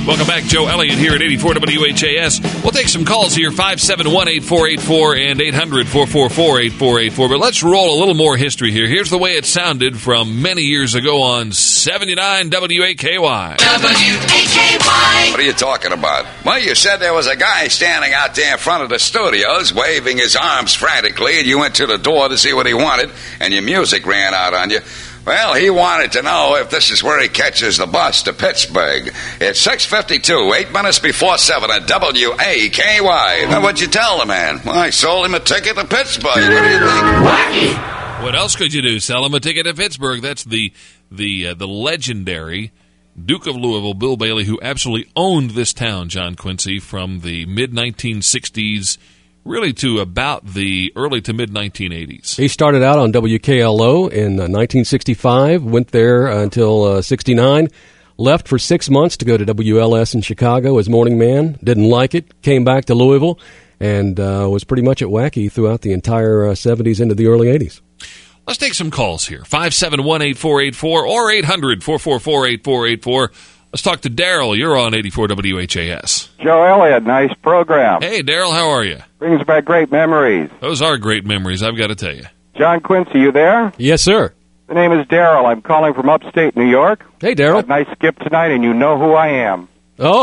Welcome back. Joe Elliott here at 84 WHAS. We'll take some calls here, 571-8484 and 800-444-8484. But let's roll a little more history here. Here's the way it sounded from many years ago on 79 WAKY. WAKY! What are you talking about? Well, you said there was a guy standing out there in front of the studios waving his arms frantically, and you went to the door to see what he wanted, and your music ran out on you. Well, he wanted to know if this is where he catches the bus to Pittsburgh. It's 6:52, 8 minutes before 7 at WAKY. Now, what'd you tell the man? Well, I sold him a ticket to Pittsburgh. What do you think? Wacky! What else could you do? Sell him a ticket to Pittsburgh. That's the legendary Duke of Louisville, Bill Bailey, who absolutely owned this town, John Quincy, from the mid-1960s really to about the early to mid-1980s. He started out on WKLO in 1965, went there until 69, left for 6 months to go to WLS in Chicago as morning man, didn't like it, came back to Louisville, and was pretty much at Wacky throughout the entire 70s into the early 80s. Let's take some calls here, 571-8484 or 800-444-8484. Let's talk to Daryl. You're on 84 WHAS. Joe Elliott, nice program. Hey, Daryl, how are you? Brings back great memories. Those are great memories, I've got to tell you. John Quincy, you there? Yes, sir. The name is Daryl. I'm calling from upstate New York. Hey, Daryl. Nice skip tonight, and you know who I am. Oh,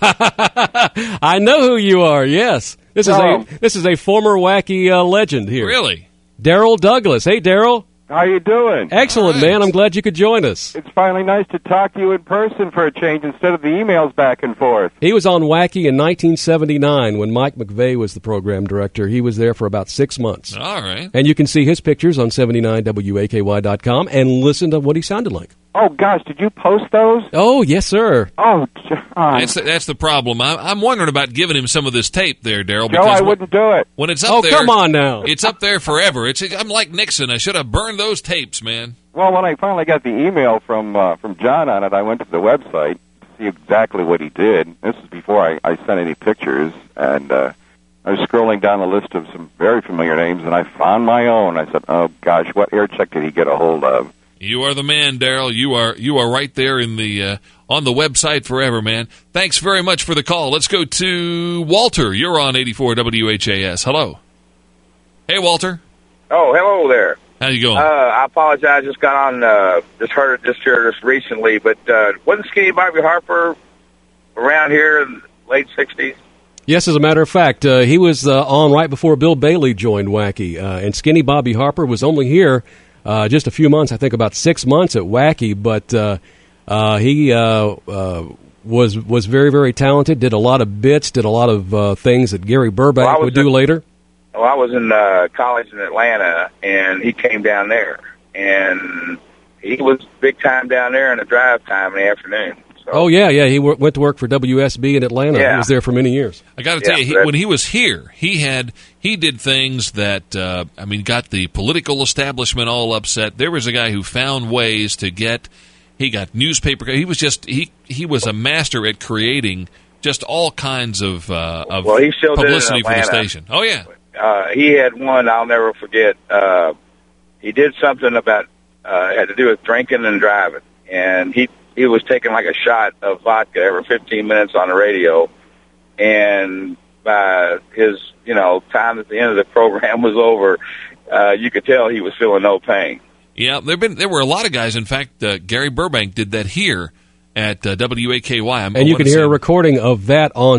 I know who you are, yes. This is a former Wacky legend here. Really? Daryl Douglas. Hey, Daryl. How you doing? Excellent, right, man. I'm glad you could join us. It's finally nice to talk to you in person for a change instead of the emails back and forth. He was on Wacky in 1979 when Mike McVeigh was the program director. He was there for about 6 months. All right. And you can see his pictures on 79WAKY.com and listen to what he sounded like. Oh, gosh, did you post those? Oh, yes, sir. Oh, John. That's the problem. I'm wondering about giving him some of this tape there, Daryl. Joe, I wouldn't do it. When it's up there, come on now. It's up there forever. I'm like Nixon. I should have burned those tapes, man. Well, when I finally got the email from John on it, I went to the website to see exactly what he did. This was before I sent any pictures, and I was scrolling down the list of some very familiar names, and I found my own. I said, oh, gosh, what air check did he get a hold of? You are the man, Daryl. You are right there in the on the website forever, man. Thanks very much for the call. Let's go to Walter. You're on 84 WHAS. Hello. Hey, Walter. Oh, hello there. How you going? I apologize. Just got on. Just heard this recently, but wasn't Skinny Bobby Harper around here in the late '60s? Yes, as a matter of fact, he was on right before Bill Bailey joined Wacky, and Skinny Bobby Harper was only here just a few months, I think about 6 months at Wacky, but he was very, very talented, did a lot of bits, did a lot of things that Gary Burbank would do later. Well, I was in college in Atlanta, and he came down there, and he was big time down there in the drive time in the afternoon. So. Oh, yeah, he went to work for WSB in Atlanta. Yeah. He was there for many years. I got to tell you, when he was here, he did things that, got the political establishment all upset. There was a guy who found ways to he got newspaper. He was he was a master at creating just all kinds of he still publicity did for the station. Oh, yeah. He had one I'll never forget. He did something about had to do with drinking and driving, and he was taking like a shot of vodka every 15 minutes on the radio, and by his time at the end of the program was over, you could tell he was feeling no pain. Yeah, there were a lot of guys. In fact, Gary Burbank did that here at WAKY. And you can hear a recording of that on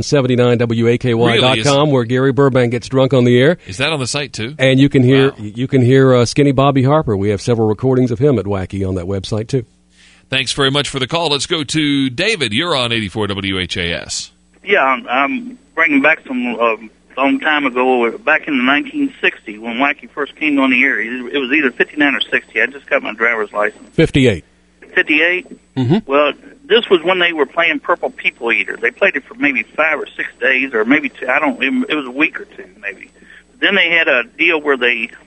79WAKY.com where Gary Burbank gets drunk on the air. Is that on the site too? And you can hear Skinny Bobby Harper. We have several recordings of him at Wacky on that website too. Thanks very much for the call. Let's go to David. You're on 84 WHAS. Yeah, I'm bringing back some long time ago, back in 1960 when Wacky first came on the air. It was either 59 or 60. I just got my driver's license. 58. 58? Mm-hmm. Well, this was when they were playing Purple People Eater. They played it for maybe 5 or 6 days, or maybe two, it was a week or two, maybe. Then they had a deal where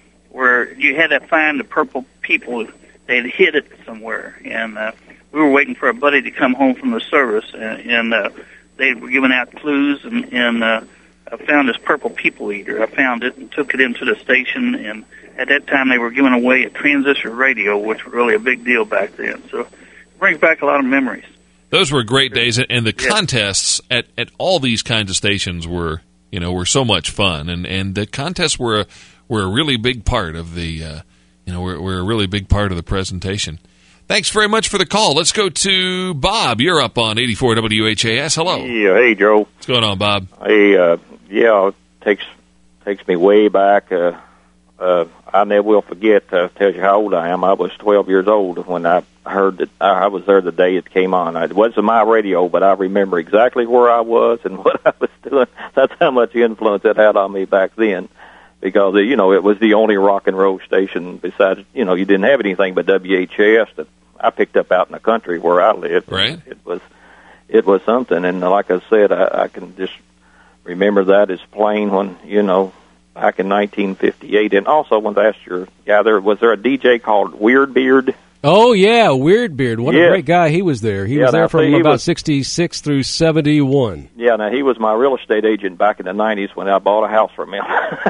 you had to find the Purple People. They'd hid it somewhere, and we were waiting for a buddy to come home from the service, and they were giving out clues, and I found this Purple People Eater. I found it and took it into the station, and at that time they were giving away a transistor radio, which was really a big deal back then. So it brings back a lot of memories. Those were great days, and the contests at all these kinds of stations were so much fun, and the contests were a really big part of the were a really big part of the presentation. Thanks very much for the call. Let's go to Bob. You're up on 84 WHAS. Hello. Yeah, hey, Joe. What's going on, Bob? Hey, it takes me way back. I never will forget. Tells you how old I am. I was 12 years old when I heard that. I was there the day it came on. It wasn't my radio, but I remember exactly where I was and what I was doing. That's how much influence it had on me back then. Because, it was the only rock and roll station besides, you didn't have anything but WHAS that I picked up out in the country where I lived. Right. It was something. And like I said, I can just remember that as plain when, back in 1958. And also, I wanted to ask your guy, was there a DJ called Weird Beard? Oh, yeah, Weird Beard. What a great guy he was there. He was there from about 66 through 71. Yeah, now he was my real estate agent back in the 90s when I bought a house from him.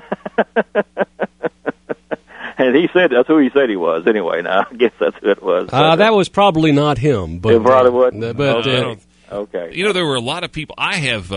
And he said that's who he said he was. Anyway, now I guess that's who it was. That was probably not him. But, it probably wasn't. But, okay. There were a lot of people. I have,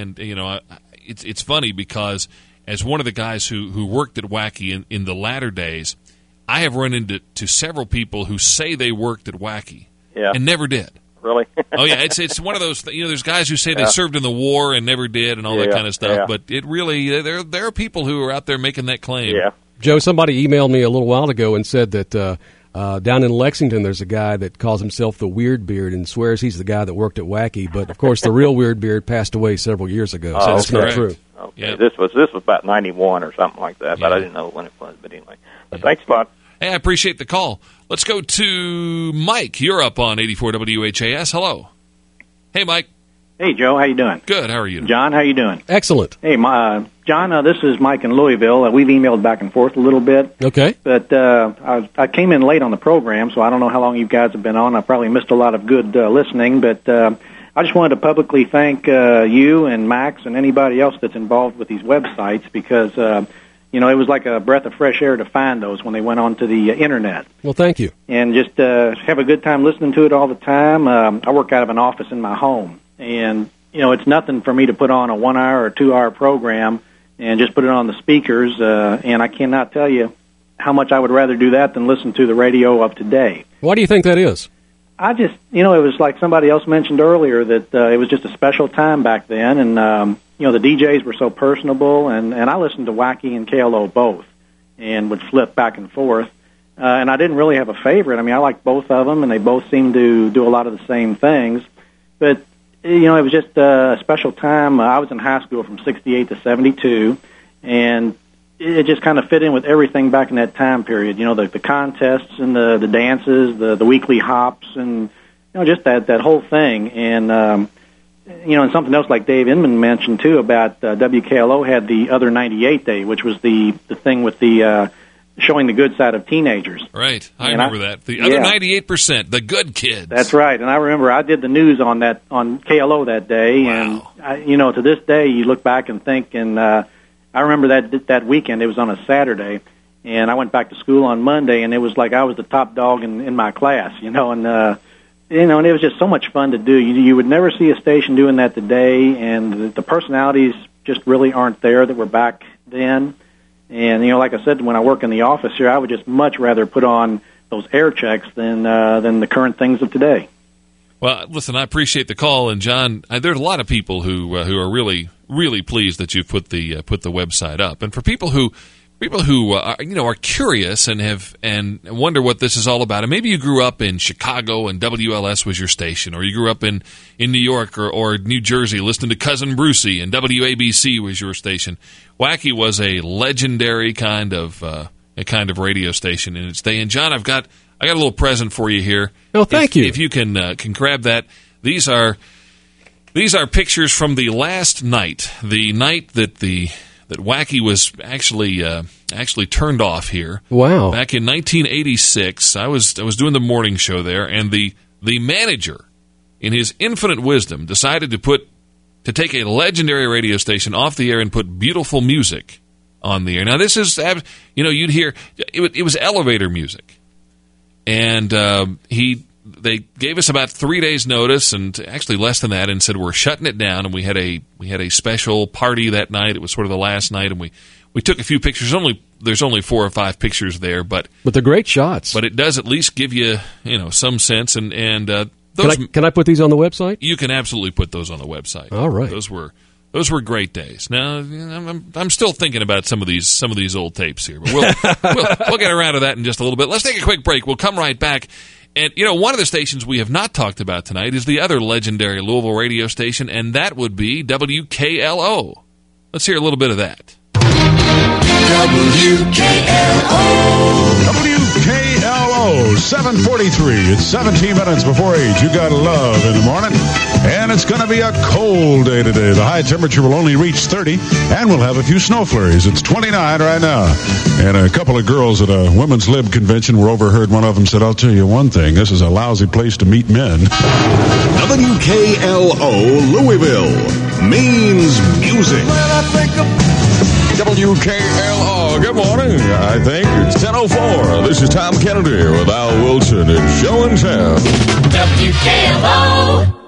it's funny because as one of the guys who worked at Wacky in the latter days, I have run into several people who say they worked at Wacky and never did. Really? Oh yeah, it's one of those. There's guys who say they served in the war and never did, and all that kind of stuff. Yeah. But it really, there are people who are out there making that claim. Yeah. Joe, somebody emailed me a little while ago and said that down in Lexington there's a guy that calls himself the Weird Beard and swears he's the guy that worked at Wacky. But of course, the real Weird Beard passed away several years ago, so that's not true. Okay. Yeah. This was about 91 or something like that, but I didn't know when it was. But anyway, thanks a lot. Hey, I appreciate the call. Let's go to Mike. You're up on 84 WHAS. Hello. Hey, Mike. Hey, Joe. How you doing? Good. How are you? John, how you doing? Excellent. Hey, John, this is Mike in Louisville. We've emailed back and forth a little bit. Okay. But I came in late on the program, so I don't know how long you guys have been on. I probably missed a lot of good listening, but I just wanted to publicly thank you and Max and anybody else that's involved with these websites because, it was like a breath of fresh air to find those when they went onto the Internet. Well, thank you. And just have a good time listening to it all the time. I work out of an office in my home. And, it's nothing for me to put on a 1 hour or 2 hour program and just put it on the speakers. And I cannot tell you how much I would rather do that than listen to the radio of today. Why do you think that is? I just, it was like somebody else mentioned earlier that it was just a special time back then. And, the DJs were so personable. And I listened to Wacky and KLO both and would flip back and forth. And I didn't really have a favorite. I mean, I liked both of them, and they both seemed to do a lot of the same things. But, it was just a special time. I was in high school from 68 to 72, and it just kind of fit in with everything back in that time period. The contests and the dances, the weekly hops, and, just that whole thing. And, and something else like Dave Inman mentioned, too, about WKLO had the Other 98 Day, which was the thing with the showing the good side of teenagers. Right. I remember that. The other 98%, the good kids. That's right. And I remember I did the news on KLO that day. Wow. And, to this day, you look back and think, and I remember that weekend, it was on a Saturday, and I went back to school on Monday, and it was like I was the top dog in my class, and it was just so much fun to do. You would never see a station doing that today, and the personalities just really aren't there that were back then. And, like I said, when I work in the office here, I would just much rather put on those air checks than the current things of today. Well, listen, I appreciate the call, and John, there's a lot of people who are really, really pleased that you've put the website up. And for people who are curious and wonder what this is all about, and maybe you grew up in Chicago and WLS was your station, or you grew up in New York or New Jersey listening to Cousin Brucey and WABC was your station. Wacky was a legendary kind of radio station in its day. And John, I got a little present for you here. Oh, thank you. If you can grab that, these are pictures from the last night, the night that Wacky was actually turned off here. Wow! Back in 1986, I was doing the morning show there, and the manager, in his infinite wisdom, decided to take a legendary radio station off the air and put beautiful music on the air. Now this is, you'd hear it was elevator music, and he they gave us about 3 days notice, and actually less than that, and said we're shutting it down. And we had a special party that night. It was sort of the last night, and we took a few pictures. There's only 4 or 5 pictures there, but they're great shots. But it does at least give you some sense. And can I put these on the website? You can absolutely put those on the website. All right. Those were great days. Now I'm still thinking about some of these old tapes here, but we'll get around to that in just a little bit. Let's take a quick break. We'll come right back. And one of the stations we have not talked about tonight is the other legendary Louisville radio station, and that would be WKLO. Let's hear a little bit of that. WKLO 743. It's 17 minutes before 8. You got love in the morning. And it's going to be a cold day today. The high temperature will only reach 30, and we'll have a few snow flurries. It's 29 right now. And a couple of girls at a women's lib convention were overheard. One of them said, I'll tell you one thing, this is a lousy place to meet men. WKLO Louisville means music. WKLO, good morning. I think it's 10:04. This is Tom Kennedy with Al Wilson and Show and Tell. WKLO.